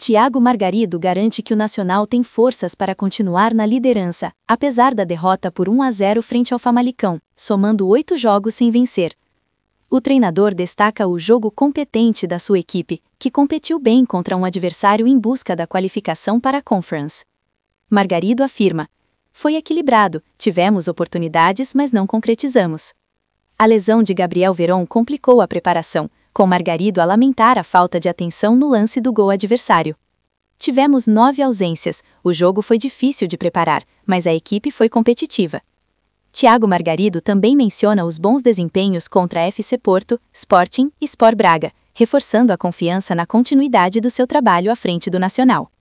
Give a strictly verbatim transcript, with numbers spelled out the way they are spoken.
Thiago Margarido garante que o Nacional tem forças para continuar na liderança, apesar da derrota por um a zero frente ao Famalicão, somando oito jogos sem vencer. O treinador destaca o jogo competente da sua equipe, que competiu bem contra um adversário em busca da qualificação para a Conference. Margarido afirma: foi equilibrado, tivemos oportunidades, mas não concretizamos. A lesão de Gabriel Veron complicou a preparação, com Margarido a lamentar a falta de atenção no lance do gol adversário. Tivemos nove ausências, o jogo foi difícil de preparar, mas a equipe foi competitiva. Thiago Margarido também menciona os bons desempenhos contra F C Porto, Sporting e Sport Braga, reforçando a confiança na continuidade do seu trabalho à frente do Nacional.